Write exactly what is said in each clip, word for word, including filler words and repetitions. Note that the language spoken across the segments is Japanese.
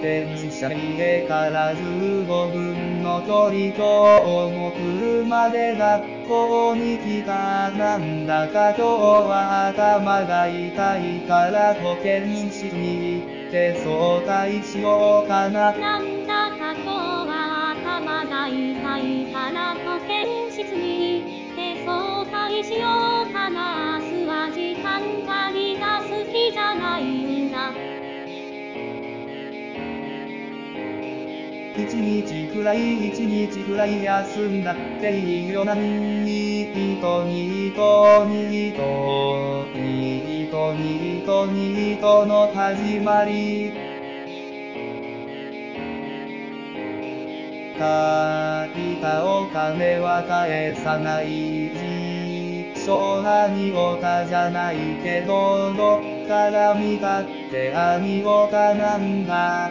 転車家からじゅうごふんの距離、今日も車で学校に来た。なんだか今日は頭が痛いから保健室に行って早退しようかな。 なんだか今日は頭が痛いから保健室に行って早退しようかな。明日は時間割が好きじゃないんだ。 一日くらい一日くらい休んだっていいよな。ニートニートニートニートニートニートの始まり。借りたお金は返さない。辞書はにおたじゃないけど、どっから見たってアニオタなんだ。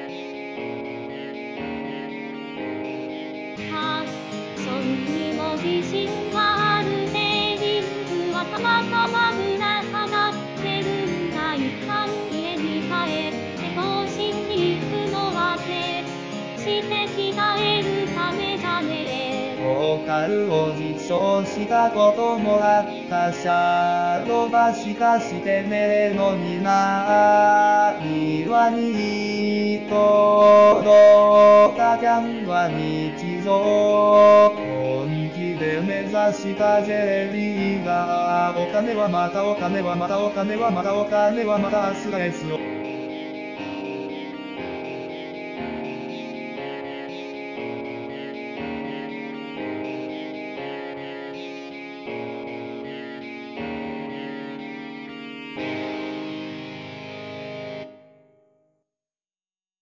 そんにも自信があるね。リングはたまたまぶら下がってるんだ。一旦家に帰って更新に行くの忘れして着替えるためじゃねえ。 ボーカルを実証したこともあったシャドバしかしてねえのにな。庭に届ったキャンは日常。本気で目指したジェリーがお金はまたお金はまたお金はまたお金はまた明日返すよ。